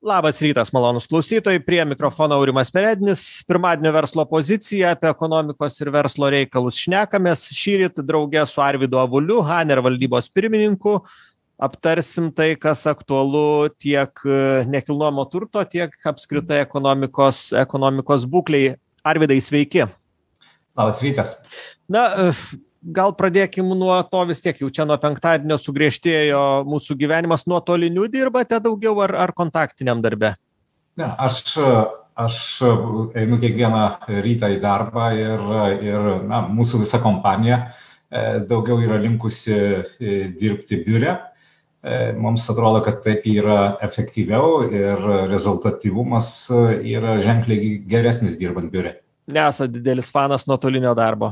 Labas rytas, malonūs klausytojai, prie mikrofono Aurimas Perednis. Pirmadienio verslo pozicija, apie ekonomikos ir verslo reikalus šnekamės. Šįryt drauge su Arvydu Avuliu, Haner valdybos pirmininku, aptarsim tai, kas aktualu tiek nekilnojamo turto, tiek apskritai ekonomikos būklei. Arvydai, sveiki. Labas rytas. Na, gal pradėkim nuo to, vis tiek jau čia nuo penktadienio sugriežtėjo mūsų gyvenimas. Nuotoliniu dirbate daugiau ar kontaktiniam darbe? Ne, aš einu kiekvieną rytą į darbą ir mūsų visa kompanija daugiau yra linkusi dirbti biure. Mums atrodo, kad taip yra efektyviau ir rezultatyvumas yra ženkliai geresnis dirbant biure. Nesat didelis fanas nuotolinio darbo?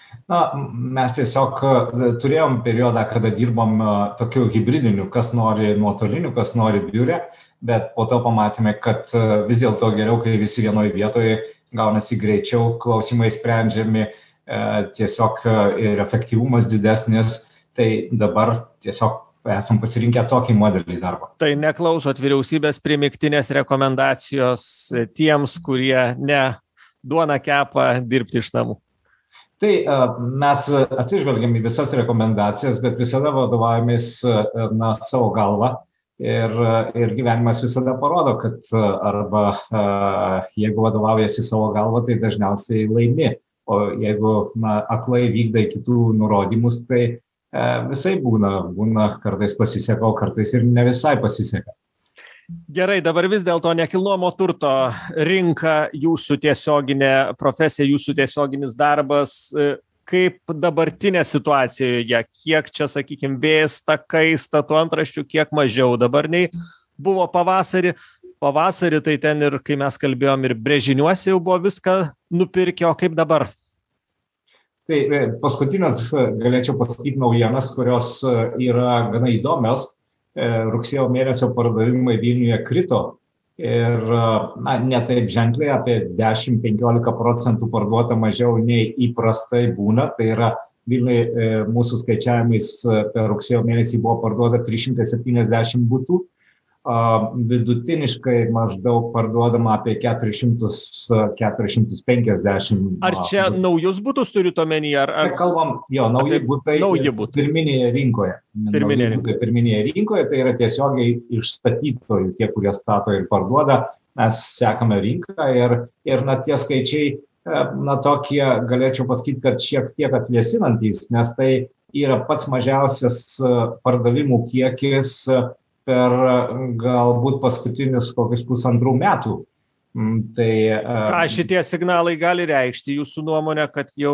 Mes tiesiog turėjom periodą, kada dirbom tokiu hibridiniu, kas nori nuotoliniu, kas nori biure, bet po to pamatėme, kad vis dėlto geriau, kai visi vienoje vietoje gaunasi greičiau, klausimai sprendžiami, tiesiog ir efektyvumas didesnis, tai dabar tiesiog esam pasirinkę tokį modelį darbo. Tai neklausot vyriausybės primygtinės rekomendacijos tiems, kurie ne duoną kepa dirbti iš namų? Tai mes atsižvelgiam į visas rekomendacijas, bet visada vadovaujamės savo galvą ir gyvenimas visada parodo, kad arba jeigu vadovaujasi savo galvą, tai dažniausiai laimi, o jeigu aklai vykdai kitų nurodymus, tai visai būna kartais pasiseka, o kartais ir ne visai pasiseka. Gerai, dabar vis dėlto nekilnojamo turto rinka, jūsų tiesioginė profesija, jūsų tiesioginis darbas, kaip dabartinė situacijoje, kiek čia, sakykime, vėsta, kaista, tų antraščių, kiek mažiau dabar nei buvo pavasarį. Pavasarį tai ten ir, kai mes kalbėjom, ir brėžiniuose jau buvo viską nupirkę, o kaip dabar? Tai paskutinės galėčiau pasakyti naujienas, kurios yra gana įdomios. Rugsėjo mėnesio pardavimai Vilniuje krito ir ne taip ženkliai, apie 10-15% parduota mažiau nei įprastai būna. Tai yra Vilniuje mūsų skaičiavimais per rugsėjo mėnesį buvo parduota 370 butų. Vidutiniškai maždaug parduodama apie 400-450. Ar čia naujus butus turit omeny? Kalbam, nauji butai pirminėje rinkoje. Pirminėje rinkoje, tai yra tiesiogiai iš statytojų, tie, kurie stato ir parduoda. Mes sekame rinką ir tie skaičiai, tokie, galėčiau pasakyti, kad šiek tiek atvėsinantys, nes tai yra pats mažiausias pardavimų kiekis per galbūt paskutinius kokius 1,5 metų. Tai, ką šitie signalai gali reikšti, jūsų nuomonė, kad jau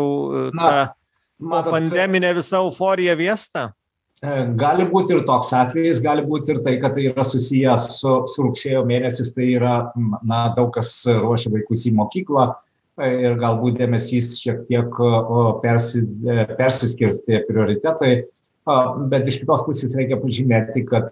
pandeminė visa euforija vėsta? Gali būti ir toks atvejis, gali būti ir tai, kad tai yra susijęs su rugsėjo mėnesis, tai yra, daug kas ruošia vaikus į mokyklą ir galbūt dėmesys šiek tiek persiskirstė prioritetai. Bet iš kitos pusės reikia pažymėti, kad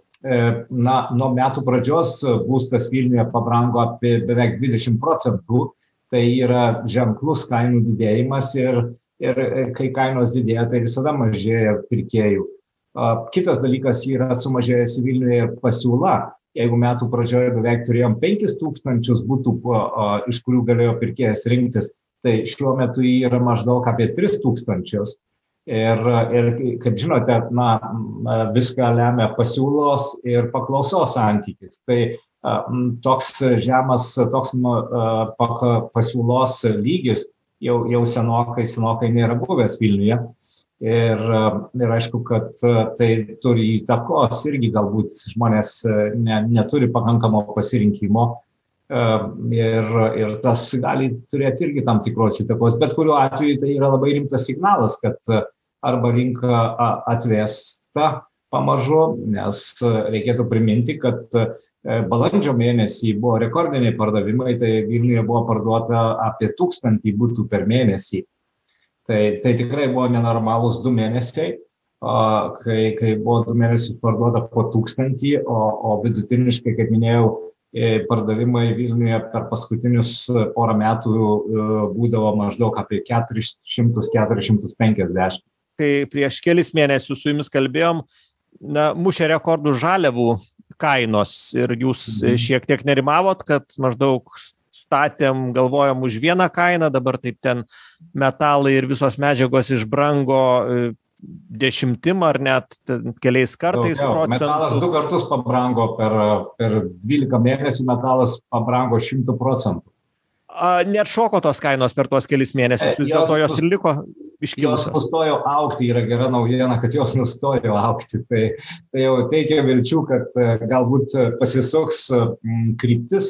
nuo metų pradžios būstas Vilniuje pabrango apie beveik 20%. Tai yra ženklus kainų didėjimas ir kai kainos didėja, tai visada mažėja pirkėjų. Kitas dalykas yra sumažėjusi Vilniuje pasiūla. Jeigu metų pradžioje beveik turėjom 5,000 butų, iš kurių galėjo pirkėjas rinktis, tai šiuo metu yra maždaug apie 3,000. Ir kaip žinote, viską lemia pasiūlos ir paklausos santykis. Tai toks žemas, pasiūlos lygis jau senokai nėra buvęs Vilniuje. Ir aišku, kad tai turi įtakos irgi, galbūt žmonės neturi pakankamo pasirinkimo. Ir tas gali turėti irgi tam tikros įtakos, bet kuriuo atveju tai yra labai rimtas signalas, kad arba rinka atvėsta pamažu, nes reikėtų priminti, kad balandžio mėnesį buvo rekordiniai pardavimai, tai Vilniuje buvo parduota apie 1000 butų per mėnesį. Tai tikrai buvo nenormalūs 2 mėnesiai, kai buvo 2 mėnesius parduota po 1000, o vidutiniškai, kaip minėjau, pardavimai Vilniuje per paskutinius porą metų būdavo maždaug apie 400-450. Kai prieš kelis mėnesius su jumis kalbėjom, mušė rekordų žaliavų kainos ir jūs šiek tiek nerimavot, kad maždaug statėm, galvojom už vieną kainą, dabar taip ten metalai ir visos medžiagos išbrango 10 ar net keliais kartais procentų. Metalas 2 kartus pabrango per 12 mėnesių, metalas pabrango 100%. Net šoko tos kainos per tuos kelis mėnesius, vis dėlto jos ir liko iškilusios. Jos nustojo augti, yra gera naujiena, kad jos nustojo augti. Tai jau teikia vilčių, kad galbūt pasisuks kryptis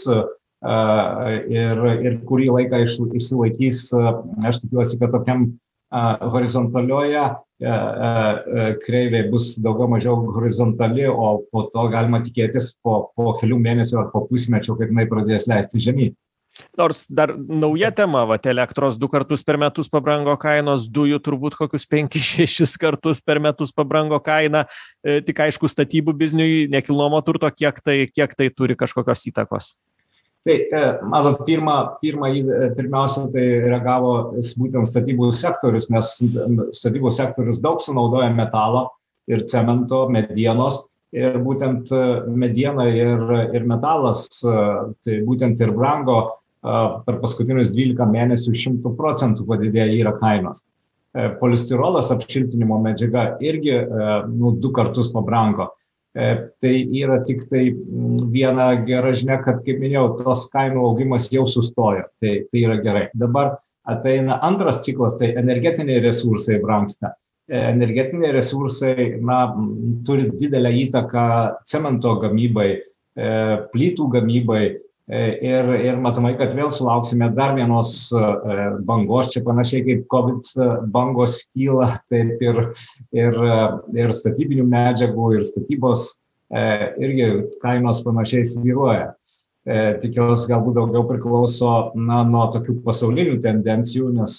ir kurį laiką išsilaikys, aš tikiuosi, kad tokiam horizontalioje kreivė bus daugiau mažiau horizontali, o po to galima tikėtis po kelių mėnesių ar po pusmečio, kad jinai pradės leisti žemyn. Nors dar nauja tema, elektros 2 kartus per metus pabrango kainos, dujų turbūt kokius 5-6 kartus per metus pabrango kaina, tik aišku statybų bizniui, nekilnojamo turto, kiek tai turi kažkokios įtakos. Tai, matot, pirmiausia, tai reagavo būtent statybų sektorius, nes statybų sektorius daug sunaudoja metalo ir cemento, medienos. Ir būtent mediena ir metalas, tai būtent ir brango per paskutinius 12 mėnesių 100% padidėjo yra kainos. Polistirolas, apšiltinimo medžiaga, irgi 2 kartus pabrango. Tai yra tik tai viena gera žinia, kad, kaip minėjau, tos kainų augimas jau sustojo. Tai yra gerai. Dabar ateina antras ciklas, tai energetiniai resursai brangsta. Energetiniai resursai turi didelę įtaką cemento gamybai, plytų gamybai ir matomai, kad vėl sulauksime dar vienos bangos, čia panašiai kaip COVID bangos kyla, taip ir statybinių medžiagų, ir statybos irgi kainos panašiai svyruoja. Tikiuosi galbūt daugiau priklauso nuo tokių pasaulinių tendencijų, nes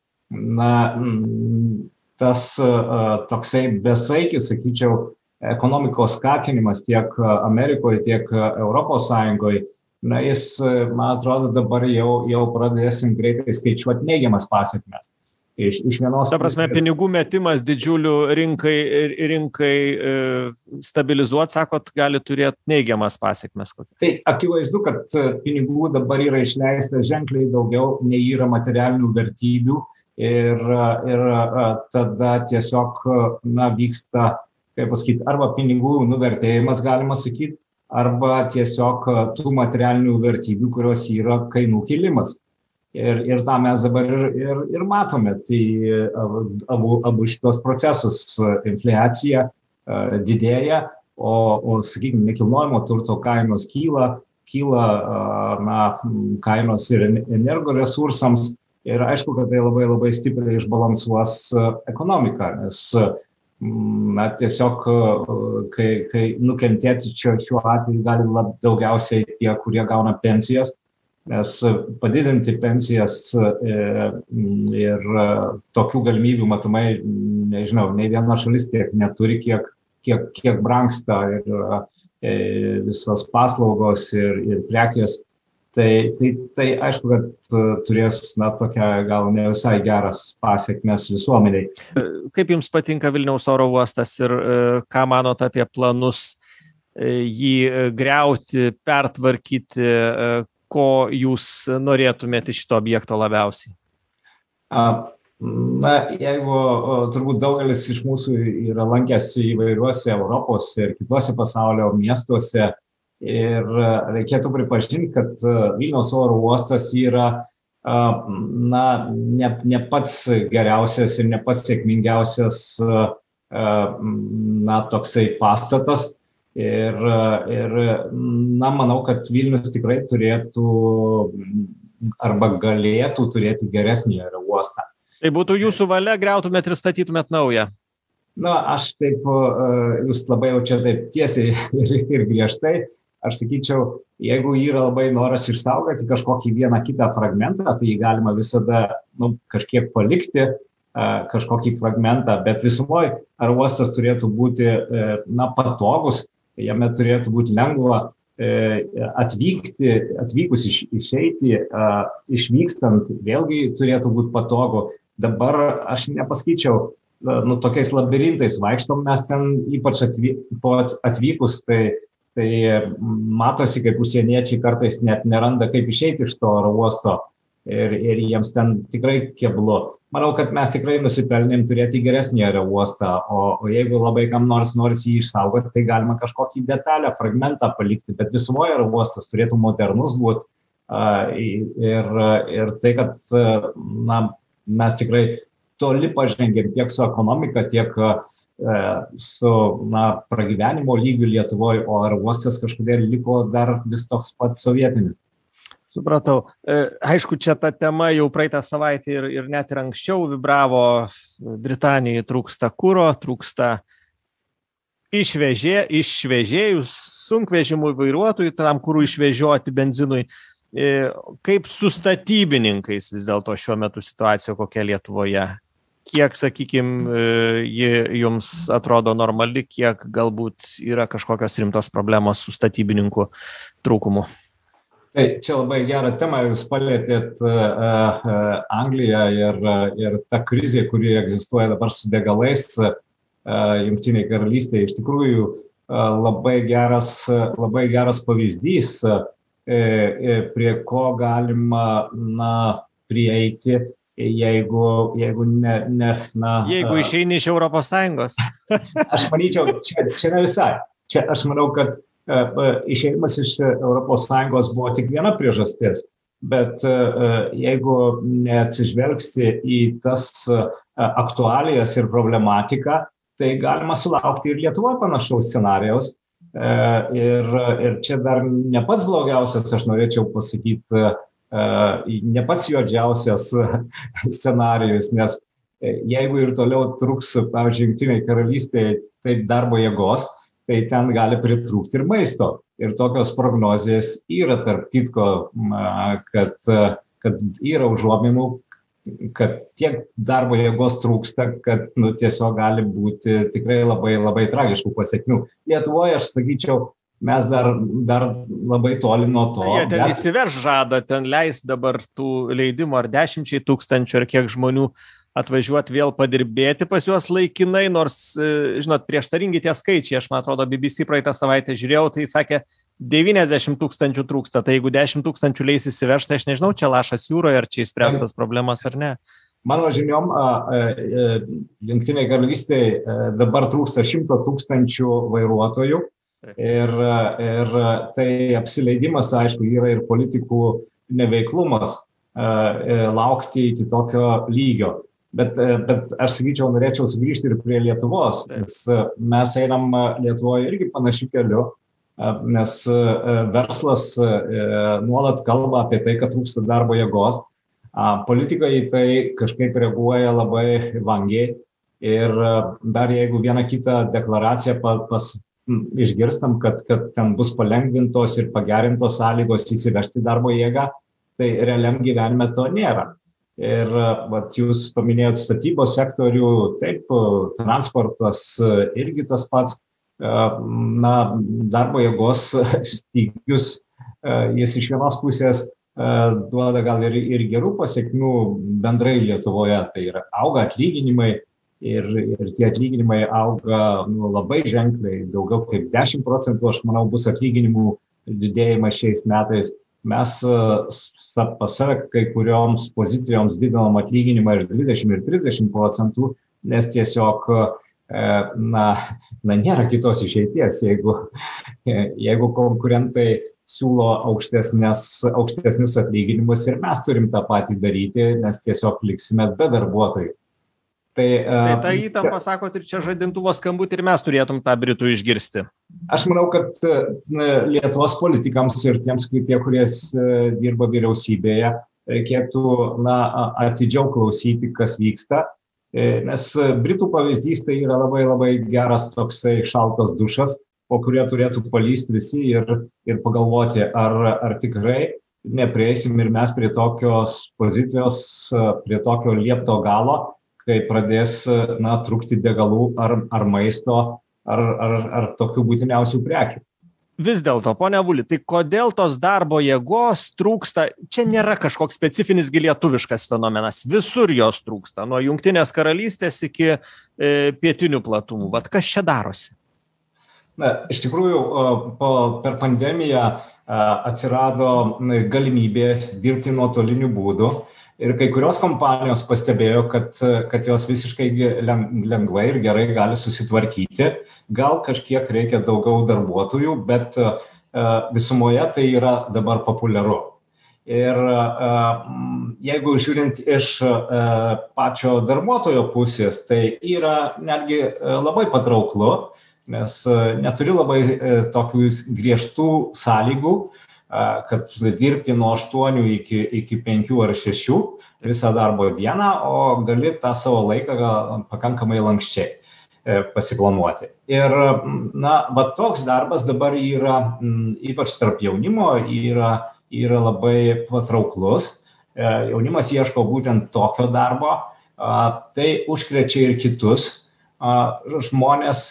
tas toksai besaikis, sakyčiau, ekonomikos skatinimas tiek Amerikoje, tiek Europos Sąjungoje, jis, man atrodo, dabar jau pradėsim greitai skaičiuoti neigiamas pasekmes. Iš vienos... Ta prasme, pinigų metimas didžiulių rinkai stabilizuoti, sakot, gali turėti neigiamas pasekmes. Tai akivaizdu, kad pinigų dabar yra išleista ženkliai daugiau, nei yra materialinių vertybių. Ir tada tiesiog vyksta, kaip pasakyti, arba pinigų nuvertėjimas, galima sakyti, arba tiesiog tų materialinių vertybių, kurios yra kainų kilimas. Ir tą mes dabar ir matome. Tai abu šitos procesus, infliacija didėja, o sakykime, nekilnojamo turto kainos kyla kainos ir energoresursams. Ir aišku, kad tai labai labai stipriai išbalansuos ekonomiką, nes tiesiog, kai nukentėti šiuo atveju gali daugiausiai tie, kurie gauna pensijas, nes padidinti pensijas ir tokių galimybių, matomai, nežinau, nei viena šalis tiek neturi, kiek brangsta ir visos paslaugos ir prekės. Tai aišku, kad turės tokia gal ne visai geras pasekmes visuomeniai. Kaip jums patinka Vilniaus oro uostas ir ką manot apie planus jį griauti, pertvarkyti, ko jūs norėtumėte iš šito objekto labiausiai? Jeigu turbūt daugelis iš mūsų yra lankęsi įvairiuose Europos ir kituose pasaulio miestuose, ir reikėtų pripažinti, kad Vilniaus oro uostas yra ne pats geriausias ir ne pats sėkmingiausias toksai pastatas. Ir manau, kad Vilnius tikrai turėtų arba galėtų turėti geresnį oro uostą. Tai būtų jūsų valia, griautumėt ir statytumėt naują? Aš taip, jūs labai jau čia taip tiesiai ir griežtai. Aš sakyčiau, jeigu yra labai noras išsaugoti kažkokį vieną kitą fragmentą, tai jį galima visada kažkiek palikti, kažkokį fragmentą, bet visumoje oro uostas turėtų būti patogus, jame turėtų būti lengva atvykus išeiti, išvykstant, vėlgi turėtų būti patogu. Dabar aš nepasakyčiau, tokiais labirintais vaikštom mes ten, ypač atvykus, tai Tai matosi, kaip užsieniečiai kartais net neranda, kaip išeiti iš to oro uosto ir jiems ten tikrai keblu. Manau, kad mes tikrai nusipelnėm turėti geresnį oro uostą, o jeigu labai kam nors jį išsaugoti, tai galima kažkokį detalę, fragmentą palikti, bet visumoje oro uostas turėtų modernus būti. Ir tai, kad mes tikrai toli pažengėm tiek su ekonomika, tiek su pragyvenimo lygiu Lietuvoje, o oro uostas kažkodėl liko dar vis toks pat sovietinis. Supratau. Aišku, čia ta tema jau praeitą savaitę ir net ir anksčiau vibravo. Britanijai trūksta kuro, trūksta išvežėjų, sunkvežimų vairuotojų, tam kurų išvežioti benzinui. Kaip su statybininkais vis dėlto šiuo metu situacija kokia Lietuvoje? Kiek, sakykime, ji jums atrodo normali, kiek galbūt yra kažkokios rimtos problemos su statybininkų trūkumu? Tai čia labai gerą temą jūs palėtėt Angliją ir ta krizė, kuri egzistuoja dabar su degalais Jungtinėje karalystėje, iš tikrųjų labai geras pavyzdys, prie ko galima prieiti, jeigu jeigu išeini iš ES. Aš manyčiau, čia ne visai. Čia aš manau, kad išėjimas iš ES buvo tik viena priežastis, bet jeigu neatsižvelgsi į tas aktualijas ir problematiką, tai galima sulaukti ir Lietuvoje panašaus scenarijaus. Ir čia dar ne pats blogiausias, aš norėčiau pasakyti, ne pats juodžiausias scenarijus, nes jeigu ir toliau truks, pavyzdžiui, Jungtinėje karalystėje taip darbo jėgos, tai ten gali pritrūkti ir maisto. Ir tokios prognozijas yra, tarp kitko, kad yra užuominų, kad tiek darbo jėgos trūksta, kad tiesiog gali būti tikrai labai, labai tragiškų pasekmių. Lietuvoje, aš sakyčiau, mes dar labai toli nuo to. Jie ten įsiverš žada, ten leis dabar tų leidimų ar 10 tūkstančių ar kiek žmonių atvažiuoti vėl padirbėti pas juos laikinai, nors, žinot, prieštaringi tie skaičiai. Aš, man atrodo, BBC praeitą savaitę žiūrėjau, tai sakė, 90 tūkstančių trūksta. Tai jeigu 10 tūkstančių leis įsivežti, tai aš nežinau, čia lašas jūroje, ar čia įspręstas problemas ar ne. Mano žiniom, Jungtinėje karalystėje dabar trūksta 100 tūkstančių vairuotojų. Ir tai apsileidimas, aišku, yra ir politikų neveiklumas laukti iki tokio lygio. Bet aš sakyčiau, norėčiau sugrįžti ir prie Lietuvos, nes mes einam Lietuvoje irgi panašiu keliu, nes verslas nuolat kalba apie tai, kad trūksta darbo jėgos. Politikai į tai kažkaip reaguoja labai vangiai ir dar jeigu vieną kitą deklaraciją išgirstam, kad ten bus palengvintos ir pagerintos sąlygos įsivežti darbo jėgą, tai realiam gyvenime to nėra. Ir jūs paminėjot statybos sektorių, taip, transportas irgi tas pats, darbo jėgos stygius, jis iš vienos pusės duoda gal ir gerų pasiekmių bendrai Lietuvoje, tai yra auga atlyginimai ir tie atlyginimai auga labai ženkliai, daugiau kaip 10%, aš manau, bus atlyginimų didėjimas šiais metais. Mes pas save kai kurioms pozicijoms didinam atlyginimą ir 20 ir 30%, nes tiesiog nėra kitos išeities, jeigu konkurentai siūlo aukštesnius atlyginimus ir mes turim tą patį daryti, nes tiesiog liksime be darbuotojų. Tai ta įtampa, sakot, ir čia žadintuvo skambutį ir mes turėtum tą Britų išgirsti. Aš manau, kad Lietuvos politikams ir tiems, kurie dirba vyriausybėje, reikėtų atidžiau klausyti, kas vyksta, nes Britų pavyzdys tai yra labai, labai geras toksai šaltas dušas, po kurio turėtų palysti visi ir pagalvoti, ar tikrai neprieisim ir mes prie tokios pozicijos, prie tokio liepto galo, kai pradės trūkti degalų ar maisto, ar tokių būtiniausių prekių. Vis dėlto, ponia Avuli, tai kodėl tos darbo jėgos trūksta? Čia nėra kažkoks specifinis lietuviškas fenomenas. Visur jos trūksta, nuo Jungtinės karalystės iki pietinių platumų. Vat kas čia darosi? Na, iš tikrųjų, per pandemiją atsirado galimybė dirbti nuotoliniu būdu ir kai kurios kompanijos pastebėjo, kad jos visiškai lengvai ir gerai gali susitvarkyti. Gal kažkiek reikia daugiau darbuotojų, bet visumoje tai yra dabar populiaru. Ir jeigu žiūrint iš pačio darbuotojo pusės, tai yra netgi labai patrauklu, nes neturi labai tokių griežtų sąlygų, kad dirbti nuo 8 iki 5 ar 6 visą darbo dieną, o gali tą savo laiką pakankamai lanksčiai pasiplanuoti. Ir va toks darbas dabar yra, ypač tarp jaunimo, yra labai patrauklus. Jaunimas ieško būtent tokio darbo, tai užkrečia ir kitus žmonės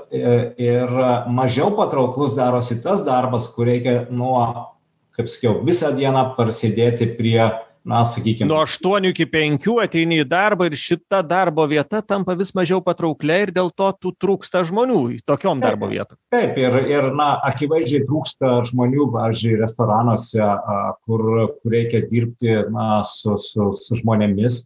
ir mažiau patrauklus darosi tas darbas, kur reikia kaip sakiau, visą dieną prasėdėti prie, sakykime. Nuo 8 iki 5 ateini į darbą ir šita darbo vieta tampa vis mažiau patrauklia ir dėl to trūksta žmonių tokiom darbo vietom. Taip, ir akivaizdžiai trūksta žmonių, pavyzdžiui, restoranuose, kur reikia dirbti su žmonėmis.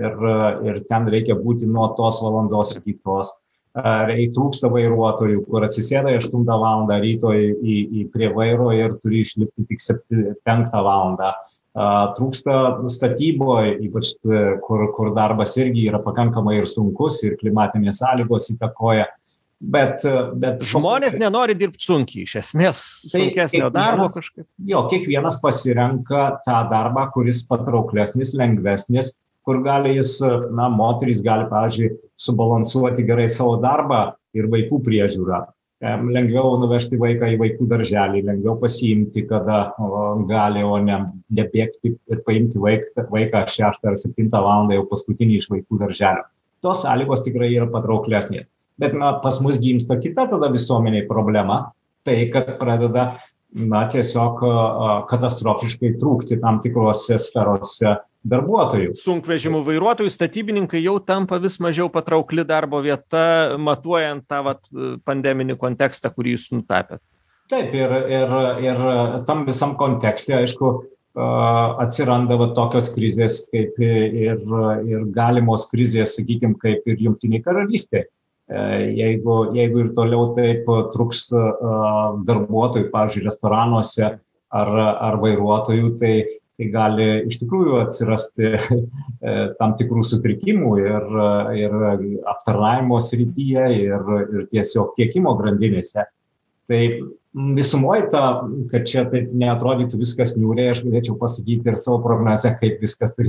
Ir ten reikia būti nuo tos valandos iki tos. Trūksta vairuotojų, kur atsisėda 8 valandą ryto prie vairo ir turi išlipti tik 5 valandą. Trūksta statyboje, ypač kur darbas irgi yra pakankamai ir sunkus ir klimatinės sąlygos įtakoja. Bet žmonės nenori dirbti sunkiai, iš esmės sunkesnio darbo kažkaip. Jo, kiekvienas pasirenka tą darbą, kuris patrauklesnis, lengvesnis, kur gali moterys gali, pavyzdžiui, subalansuoti gerai savo darbą ir vaikų priežiūrą. Lengviau nuvežti vaiką į vaikų darželį, lengviau pasiimti, kada gali, o ne bėgti ir paimti vaiką 6 ar 7 valandą jau paskutinį iš vaikų darželio. Tos sąlygos tikrai yra patrauklesnės. Bet pas mus gimsta kita tada visuomeniai problema, tai kad pradeda tiesiog katastrofiškai trūkti tam tikrose sferose darbuotojų. Sunkvežimų vairuotojų, statybininkai jau tampa vis mažiau patraukli darbo vieta, matuojant tą pandeminį kontekstą, kurį jūs nutapėt. Taip, ir tam visam kontekste, aišku, atsiranda tokios krizės, kaip ir galimos krizės, sakykime, kaip ir Jungtinėje Karalystėje. Jeigu ir toliau taip truks darbuotojų, pavyzdžiui, restoranuose ar vairuotojų, tai gali iš tikrųjų atsirasti tam tikrų sutrikimų ir aptarnavimo srityje ir tiesiog tiekimo grandinėse. Tai visumoje kad čia taip neatrodytų viskas niūriai, aš galėčiau pasakyti ir savo prognozę, kaip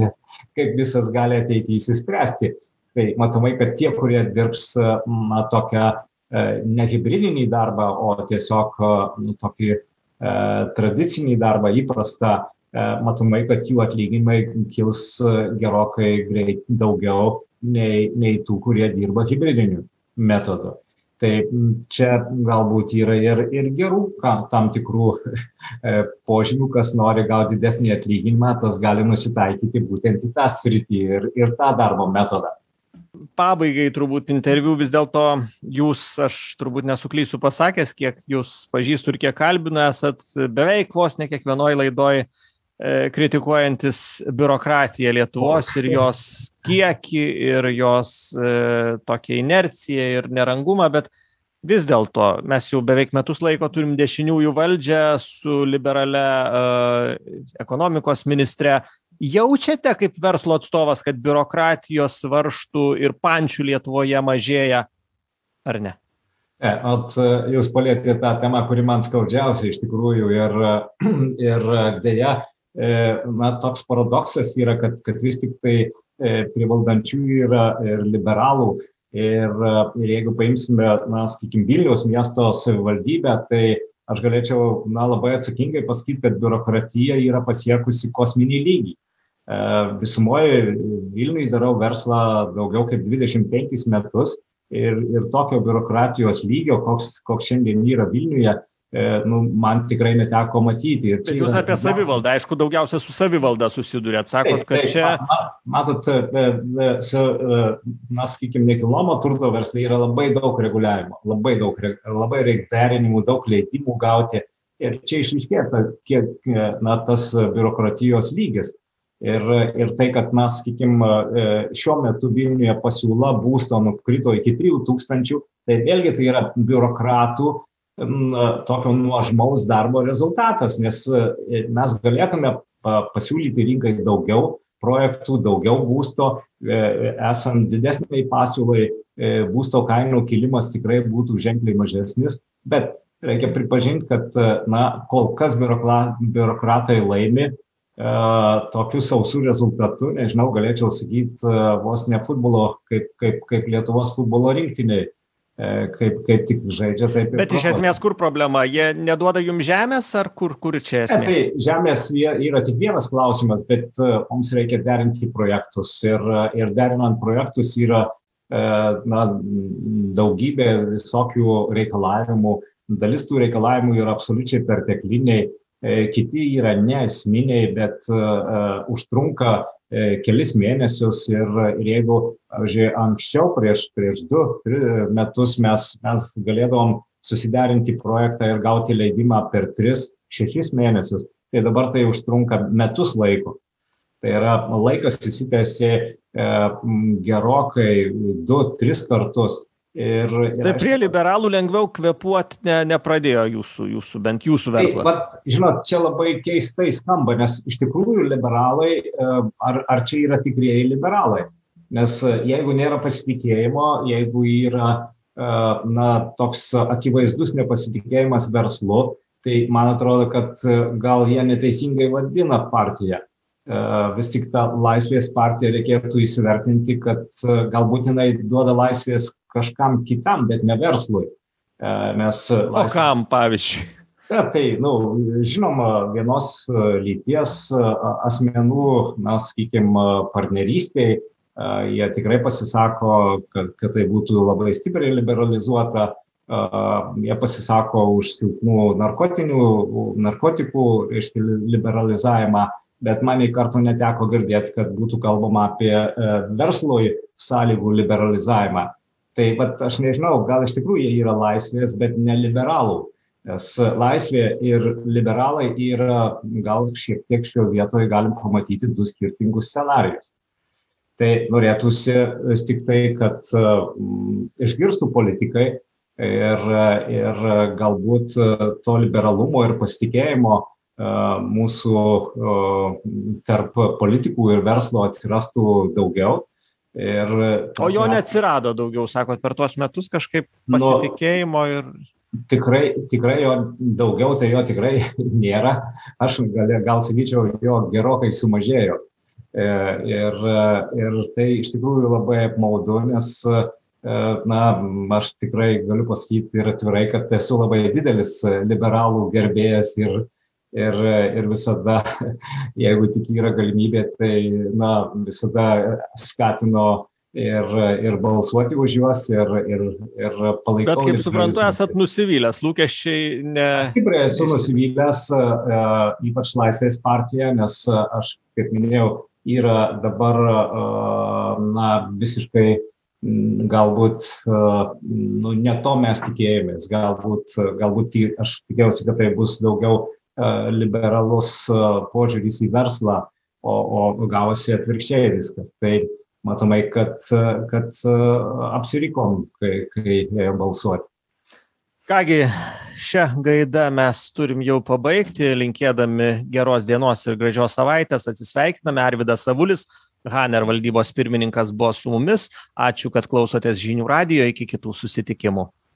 visas gali ateiti įsispręsti. Tai matomai, kad tie, kurie dirbs tokią ne hibridinį darbą, o tiesiog tokį tradicinį darbą, įprastą, matomai, kad jų atlyginimai kils gerokai greit daugiau nei tų, kurie dirba hibridiniu metodu. Tai čia galbūt yra ir gerų tam tikrų požymių, kas nori gauti didesnį atlyginimą, tas gali nusitaikyti būtent į tą sritį ir tą darbo metodą. Pabaigai turbūt interviu vis dėlto jūs, aš turbūt nesuklysiu pasakęs, kiek jūs pažįstu ir kiek kalbinu, esat beveik vos ne kiekvienoj laidoj kritikuojantis biurokratiją Lietuvos ir jos kiekį ir jos tokią inerciją ir nerangumą, bet vis dėlto mes jau beveik metus laiko turim dešiniųjų valdžią su liberalia ekonomikos ministre. Jaučiate kaip verslo atstovas, kad biurokratijos varžtų ir pančių Lietuvoje mažėja, ar ne? Jūs palietėte tą temą, kuri man skaudžiausia iš tikrųjų ir dėja, toks paradoksas yra, kad vis tik tai prie valdančiųjų yra ir liberalų ir jeigu paimsime, sakykime, Vilniaus miesto savivaldybę, tai aš galėčiau labai atsakingai pasakyti, kad biurokratija yra pasiekusi kosminį lygį. Visumoje Vilniui darau verslą daugiau kaip 25 metus ir tokio biurokratijos lygio, koks šiandien yra Vilniuje, man tikrai neteko matyti. Bet jūs apie savivaldą, aišku, daugiausia su savivalda susidurėt, sakot, kad čia... Matot, sakykime, nekilnojamo turto versle yra labai daug reguliavimo, labai reikia derinimų, daug leidimų gauti. Ir čia išryškėta, kiek tas biurokratijos lygis. Ir tai, kad, sakykime, šiuo metu Vilniuje pasiūla būsto nukrito iki 3000, tai vėlgi tai yra biurokratų tokio nuožmaus darbo rezultatas, nes mes galėtume pasiūlyti rinkai daugiau projektų, daugiau būsto, esant didesniai pasiūlai, būsto kainų kilimas tikrai būtų ženkliai mažesnis, bet reikia pripažinti, kad kol kas biurokratai laimi tokiu sausų rezultatu, nežinau, galėčiau sakyti, vos ne futbolo, kaip Lietuvos futbolo rinktiniai. Kaip tik žaidžia, taip ir... Bet iš esmės kur problema? Jie neduoda jums žemės, ar kur čia esmė? Tai žemės yra tik vienas klausimas, bet mums reikia derinti projektus. Ir derinant projektus yra daugybė visokių reikalavimų. Dalis tų reikalavimų yra absoliučiai pertekliniai, kiti yra neesminiai, bet užtrunka kelis mėnesius ir jeigu, pavyzdžiui, anksčiau prieš 2-3 metus mes galėdavom susiderinti projektą ir gauti leidimą per 3-6 mėnesius, tai dabar tai užtrunka metus laiko. Tai yra laikas įsitęsė gerokai 2-3 kartus. Tai prie liberalų lengviau kvėpuoti nepradėjo jūsų, bent jūsų verslas. Tai, žinot, čia labai keistai skamba, nes iš tikrųjų liberalai, ar čia yra tikrieji liberalai? Nes jeigu nėra pasitikėjimo, jeigu yra toks akivaizdus nepasitikėjimas verslu, tai man atrodo, kad gal jie neteisingai vadina partiją. Vis tik tą laisvės partiją reikėtų įsivertinti, kad galbūt jinai duoda laisvės kažkam kitam, bet ne verslui. O kam, pavyzdžiui? Tai, žinoma, vienos lyties asmenų, sakykime, partnerystėj, jie tikrai pasisako, kad tai būtų labai stipriai liberalizuota, jie pasisako už silpnų narkotikų liberalizavimą. Bet man į kartą neteko girdėti, kad būtų kalbama apie verslui sąlygų liberalizavimą. Tai aš nežinau, gal iš tikrųjų jie yra laisvės, bet ne liberalų. Nes laisvė ir liberalai yra, gal šiek tiek šioje vietoje galim pamatyti 2 skirtingus scenarijus. Tai norėtųsi tik tai, kad išgirstų politikai ir galbūt to liberalumo ir pasitikėjimo mūsų tarp politikų ir verslo atsirastų daugiau. O jo neatsirado daugiau, sakot, per tuos metus kažkaip pasitikėjimo ir... Tikrai jo daugiau, tai jo tikrai nėra. Aš gal sakyčiau, jo gerokai sumažėjo. Ir tai iš tikrųjų labai apmaudu, nes aš tikrai galiu pasakyti ir atvirai, kad esu labai didelis liberalų gerbėjas ir visada, jeigu tik yra galimybė, tai visada skatino ir balsuoti už juos ir palaikau. Bet kaip suprantu, esat nusivylęs, lūkesčiai ne... Tikrai esu nusivylęs, ypač Laisvės partija, nes aš, kaip minėjau, yra dabar visiškai galbūt ne to mes tikėjomės, galbūt aš tikėjausi, kad tai bus daugiau liberalus požiūris į verslą, o gavosi atvirkščiai viskas. Tai matomai, kad apsirikom, kai ėjo balsuoti. Kągi, šią gaidą mes turim jau pabaigti, linkėdami geros dienos ir gražios savaitės, atsisveikiname. Arvydas Avulis, Haner valdybos pirmininkas, buvo su mumis. Ačiū, kad klausotės Žinių radijo, iki kitų susitikimų.